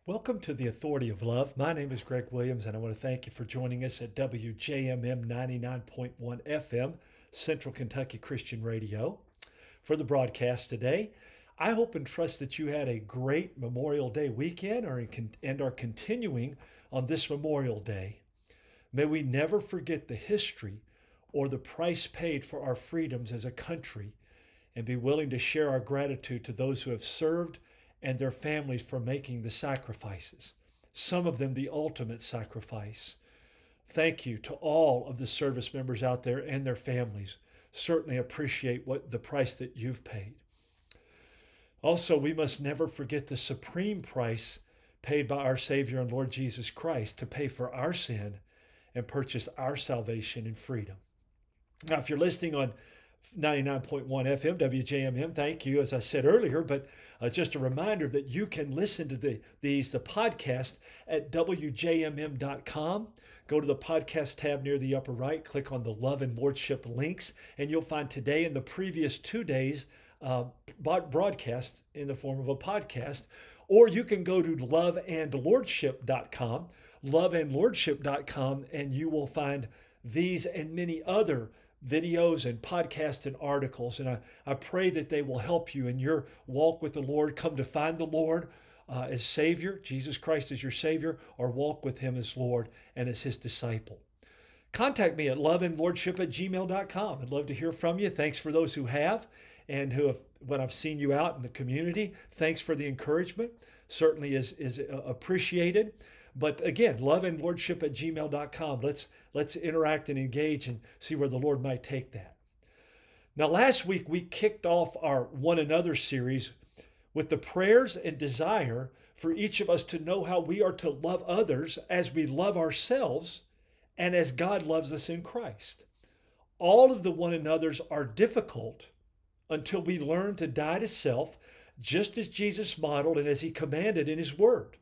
Welcome to the Authority of Love. My name is Greg Williams, and I want to thank you for joining us at WJMM 99.1 FM, Central Kentucky Christian Radio, for the broadcast today. I hope and trust that you had a great Memorial Day weekend and are continuing on this Memorial Day. May we never forget the history or the price paid for our freedoms as a country, and be willing to share our gratitude to those who have served and their families for making the sacrifices, some of them the ultimate sacrifice. Thank you to all of the service members out there and their families. Certainly appreciate the price that you've paid. Also, we must never forget the supreme price paid by our Savior and Lord Jesus Christ to pay for our sin and purchase our salvation and freedom. Now, if you're listening on 99.1 FM, WJMM, thank you, as I said earlier, but just a reminder that you can listen to the podcast at WJMM.com. Go to the podcast tab near the upper right, click on the Love and Lordship links, and you'll find today and the previous 2 days broadcast in the form of a podcast. Or you can go to loveandlordship.com, loveandlordship.com, and you will find these and many other videos and podcasts and articles. And I pray that they will help you in your walk with the Lord, come to find the Lord as Savior, Jesus Christ as your Savior, or walk with Him as Lord and as His disciple. Contact me at loveandlordship@gmail.com. I'd love to hear from you. Thanks for those who have, and who have, when I've seen you out in the community, thanks for the encouragement. Certainly is appreciated. But again, loveandlordship@gmail.com. Let's interact and engage and see where the Lord might take that. Now, last week we kicked off our One Another series with the prayers and desire for each of us to know how we are to love others as we love ourselves and as God loves us in Christ. All of the one another's are difficult until we learn to die to self, just as Jesus modeled and as He commanded in His Word.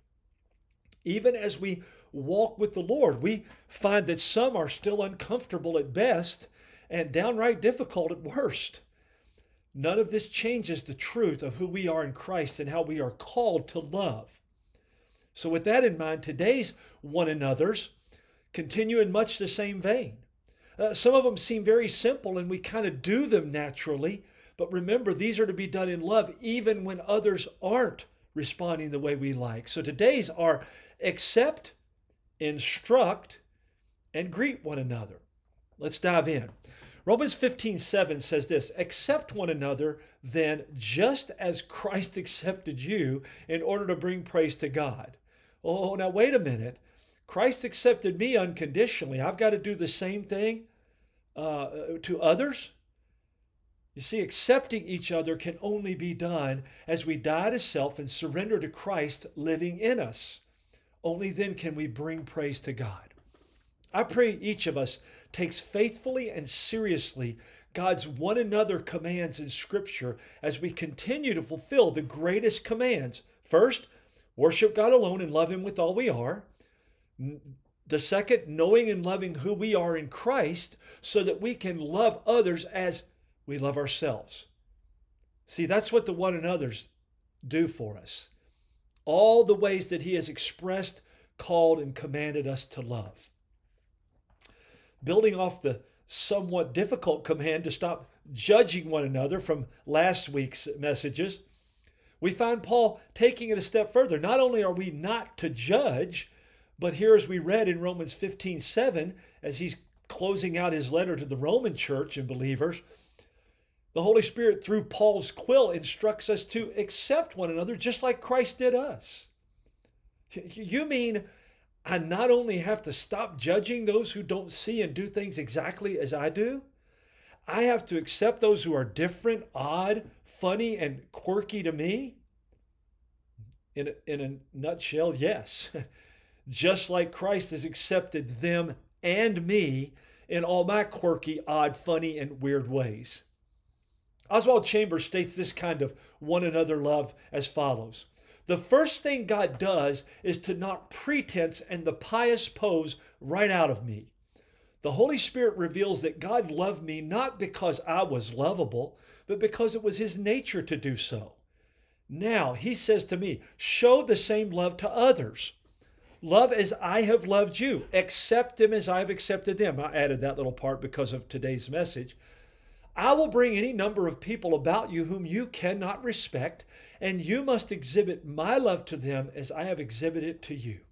Even as we walk with the Lord, we find that some are still uncomfortable at best and downright difficult at worst. None of this changes the truth of who we are in Christ and how we are called to love. So with that in mind, today's one another's continue in much the same vein. Some of them seem very simple and we kind of do them naturally, but remember, these are to be done in love even when others aren't responding the way we like. So today's are accept, instruct, and greet one another. Let's dive in. Romans 15:7 says this, accept one another then just as Christ accepted you in order to bring praise to God. Oh, now wait a minute. Christ accepted me unconditionally. I've got to do the same thing to others? You see, accepting each other can only be done as we die to self and surrender to Christ living in us. Only then can we bring praise to God. I pray each of us takes faithfully and seriously God's one another commands in Scripture as we continue to fulfill the greatest commands. First, worship God alone and love Him with all we are. The second, knowing and loving who we are in Christ so that we can love others as we love ourselves. See, that's what the one another's do for us. All the ways that He has expressed, called, and commanded us to love. Building off the somewhat difficult command to stop judging one another from last week's messages, we find Paul taking it a step further. Not only are we not to judge, but here as we read in Romans 15:7, as he's closing out his letter to the Roman church and believers, the Holy Spirit, through Paul's quill, instructs us to accept one another just like Christ did us. You mean I not only have to stop judging those who don't see and do things exactly as I do, I have to accept those who are different, odd, funny, and quirky to me? In a nutshell, yes. Just like Christ has accepted them and me in all my quirky, odd, funny, and weird ways. Oswald Chambers states this kind of one another love as follows. The first thing God does is to knock pretense and the pious pose right out of me. The Holy Spirit reveals that God loved me not because I was lovable, but because it was His nature to do so. Now, he says to me, show the same love to others. Love as I have loved you. Accept them as I have accepted them. I added that little part because of today's message. I will bring any number of people about you whom you cannot respect, and you must exhibit my love to them as I have exhibited it to you.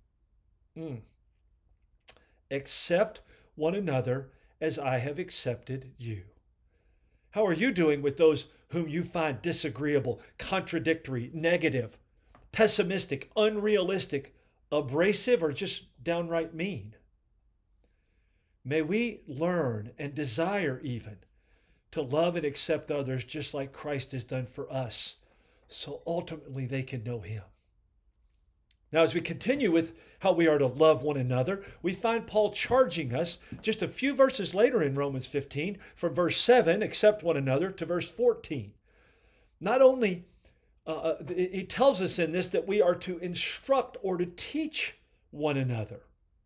Accept one another as I have accepted you. How are you doing with those whom you find disagreeable, contradictory, negative, pessimistic, unrealistic, abrasive, or just downright mean? May we learn and desire even to love and accept others just like Christ has done for us, so ultimately they can know him. Now, as we continue with how we are to love one another, we find Paul charging us just a few verses later in Romans 15, from verse 7, accept one another, to verse 14. Not only, he tells us in this that we are to instruct or to teach one another.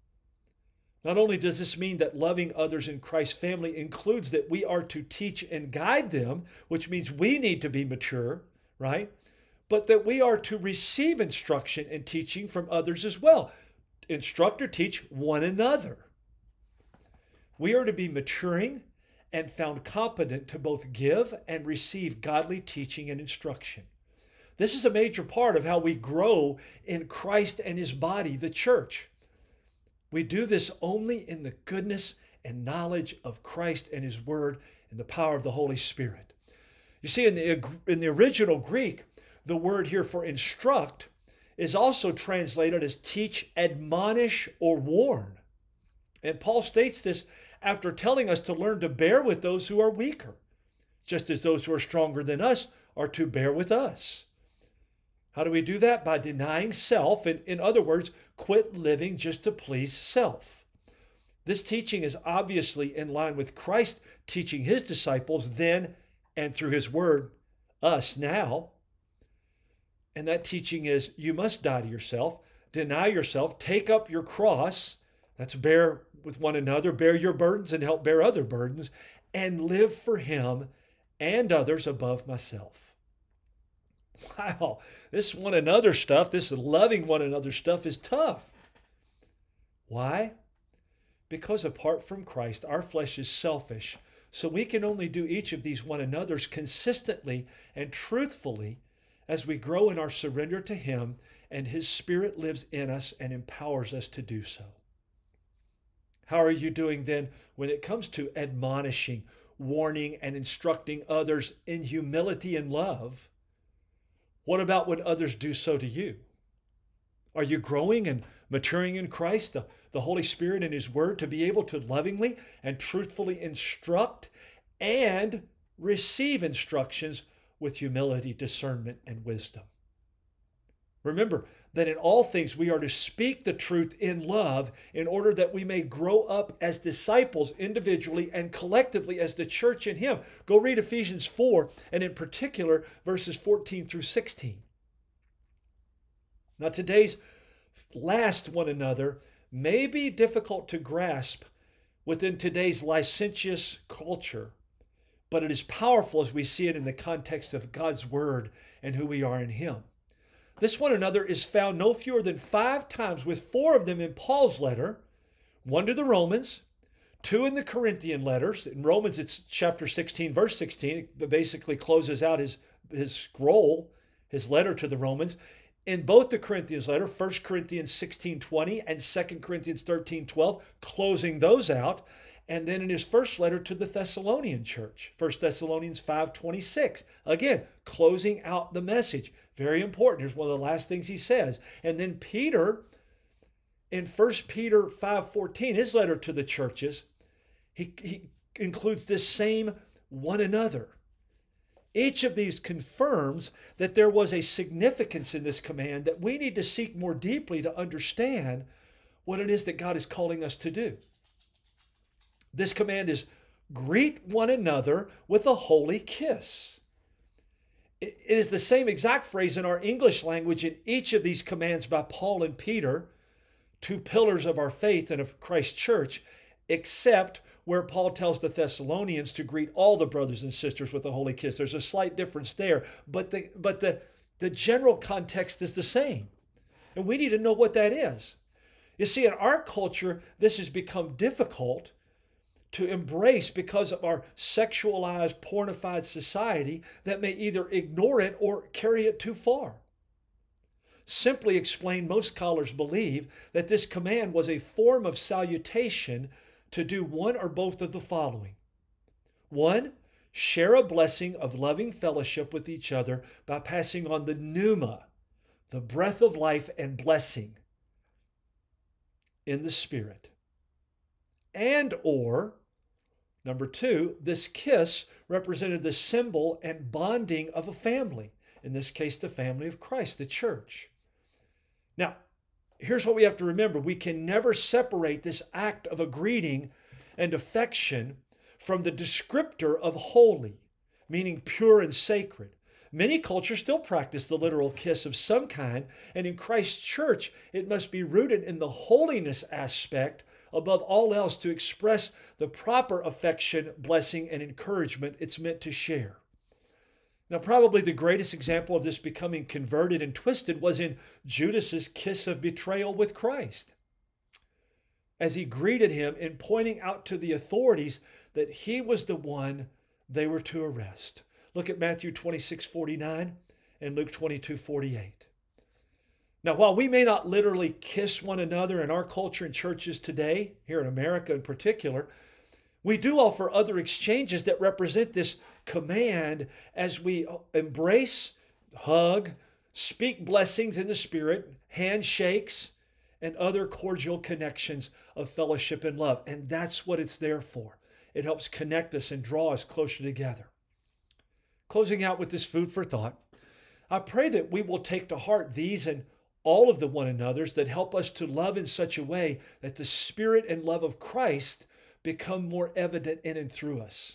Not only does this mean that loving others in Christ's family includes that we are to teach and guide them, which means we need to be mature, right? But that we are to receive instruction and teaching from others as well. Instruct or teach one another. We are to be maturing and found competent to both give and receive godly teaching and instruction. This is a major part of how we grow in Christ and his body, the church. We do this only in the goodness and knowledge of Christ and his word and the power of the Holy Spirit. You see, in the original Greek, the word here for instruct is also translated as teach, admonish, or warn. And Paul states this after telling us to learn to bear with those who are weaker, just as those who are stronger than us are to bear with us. How do we do that? By denying self. In other words, quit living just to please self. This teaching is obviously in line with Christ teaching his disciples then and through his word, us now. And that teaching is you must die to yourself, deny yourself, take up your cross, that's bear with one another, bear your burdens and help bear other burdens, and live for him and others above myself. Wow, this one another stuff, this loving one another stuff is tough. Why? Because apart from Christ, our flesh is selfish, so we can only do each of these one another's consistently and truthfully as we grow in our surrender to him and his Spirit lives in us and empowers us to do so. How are you doing then when it comes to admonishing, warning, and instructing others in humility and love? What about when others do so to you? Are you growing and maturing in Christ, the Holy Spirit and his word, to be able to lovingly and truthfully instruct and receive instructions with humility, discernment, and wisdom? Remember that in all things we are to speak the truth in love in order that we may grow up as disciples individually and collectively as the church in him. Go read Ephesians 4, and in particular, verses 14 through 16. Now, today's last one another may be difficult to grasp within today's licentious culture, but it is powerful as we see it in the context of God's word and who we are in him. This one another is found no fewer than 5 times, with 4 of them in Paul's letter, 1 to the Romans, 2 in the Corinthian letters. In Romans, it's chapter 16, verse 16. It basically closes out his scroll, his letter to the Romans. In both the Corinthians letter, 1 Corinthians 16:20 and 2 Corinthians 13:12, closing those out. And then in his first letter to the Thessalonian church, 1 Thessalonians 5:26, again, closing out the message. Very important. Here's one of the last things he says. And then Peter, in 1 Peter 5:14, his letter to the churches, he includes this same one another. Each of these confirms that there was a significance in this command that we need to seek more deeply to understand what it is that God is calling us to do. This command is greet one another with a holy kiss. It is the same exact phrase in our English language in each of these commands by Paul and Peter, 2 pillars of our faith and of Christ's church, except where Paul tells the Thessalonians to greet all the brothers and sisters with a holy kiss. There's a slight difference there, but the the general context is the same. And we need to know what that is. You see, in our culture, this has become difficult to embrace because of our sexualized, pornified society that may either ignore it or carry it too far. Simply explained, most scholars believe that this command was a form of salutation to do one or both of the following. One, share a blessing of loving fellowship with each other by passing on the pneuma, the breath of life and blessing in the Spirit. And or, number two, this kiss represented the symbol and bonding of a family, in this case, the family of Christ, the church. Now, here's what we have to remember. We can never separate this act of a greeting and affection from the descriptor of holy, meaning pure and sacred. Many cultures still practice the literal kiss of some kind, and in Christ's church, it must be rooted in the holiness aspect above all else to express the proper affection, blessing, and encouragement it's meant to share. Now, probably the greatest example of this becoming converted and twisted was in Judas's kiss of betrayal with Christ, as he greeted him in pointing out to the authorities that he was the one they were to arrest. Look at Matthew 26:49 and Luke 22:48. Now, while we may not literally kiss one another in our culture and churches today, here in America in particular, we do offer other exchanges that represent this command as we embrace, hug, speak blessings in the Spirit, handshakes, and other cordial connections of fellowship and love. And that's what it's there for. It helps connect us and draw us closer together. Closing out with this food for thought, I pray that we will take to heart these and all of the one another's that help us to love in such a way that the Spirit and love of Christ become more evident in and through us.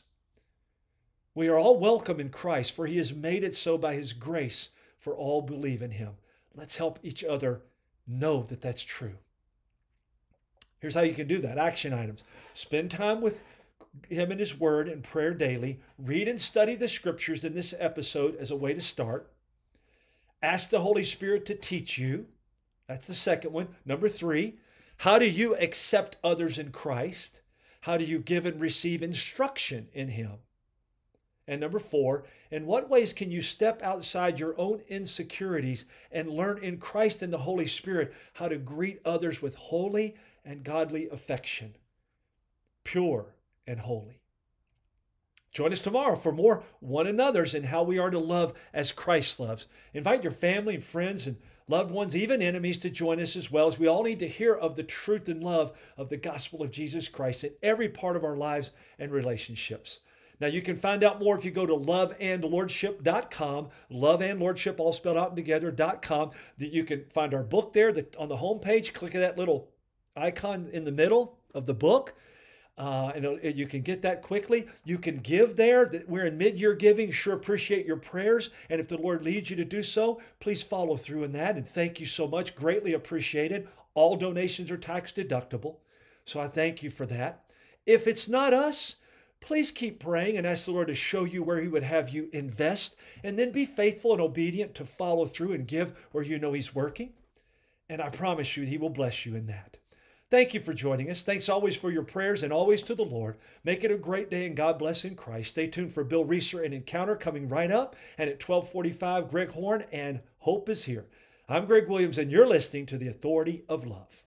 We are all welcome in Christ, for He has made it so by His grace for all who believe in Him. Let's help each other know that that's true. Here's how you can do that. Action items. Spend time with Him and His Word and prayer daily. Read and study the Scriptures in this episode as a way to start. Ask the Holy Spirit to teach you. That's the second one. Number 3, how do you accept others in Christ? How do you give and receive instruction in Him? And number 4, in what ways can you step outside your own insecurities and learn in Christ and the Holy Spirit how to greet others with holy and godly affection, pure and holy? Join us tomorrow for more one another's and how we are to love as Christ loves. Invite your family and friends and loved ones, even enemies, to join us as well, as we all need to hear of the truth and love of the gospel of Jesus Christ in every part of our lives and relationships. Now, you can find out more if you go to loveandlordship.com, loveandlordship, all spelled out together.com. That you can find our book there on the homepage. Click on that little icon in the middle of the book. And you can get that quickly. You can give there. We're in mid-year giving. Sure appreciate your prayers. And if the Lord leads you to do so, please follow through in that. And thank you so much. Greatly appreciated. All donations are tax deductible. So I thank you for that. If it's not us, please keep praying and ask the Lord to show you where He would have you invest. And then be faithful and obedient to follow through and give where you know He's working. And I promise you, He will bless you in that. Thank you for joining us. Thanks always for your prayers and always to the Lord. Make it a great day and God bless in Christ. Stay tuned for Bill Reeser and Encounter coming right up. And at 12:45, Greg Horn and Hope is Here. I'm Greg Williams and you're listening to The Authority of Love.